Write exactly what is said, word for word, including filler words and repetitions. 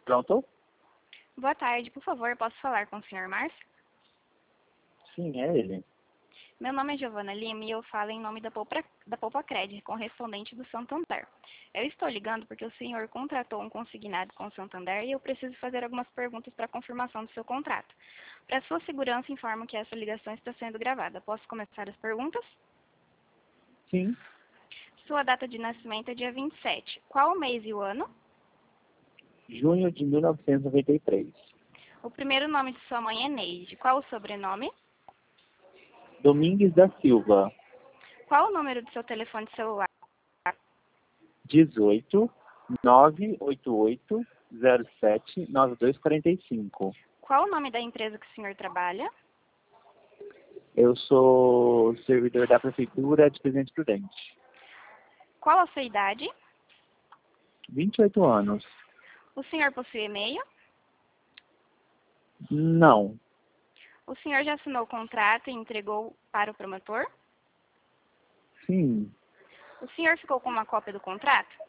Pronto? Boa tarde, por favor, posso falar com o senhor Márcio? Sim, é ele. Meu nome é Giovana Lima e eu falo em nome da Poupa, da Poupa Cred, correspondente do Santander. Eu estou ligando porque o senhor contratou um consignado com o Santander e eu preciso fazer algumas perguntas para confirmação do seu contrato. Para sua segurança, informo que essa ligação está sendo gravada. Posso começar as perguntas? Sim. Sua data de nascimento é dia vinte e sete. Qual o mês e o ano? Junho de mil novecentos e noventa e três. O primeiro nome de sua mãe é Neide. Qual o sobrenome? Domingues da Silva. Qual o número do seu telefone celular? dezoito, nove oito oito, zero sete, nove dois quatro cinco. Qual o nome da empresa que o senhor trabalha? Eu sou servidor da Prefeitura de Presidente Prudente. Qual a sua idade? vinte e oito anos. O senhor possui e-mail? Não. O senhor já assinou o contrato e entregou para o promotor? Sim. O senhor ficou com uma cópia do contrato?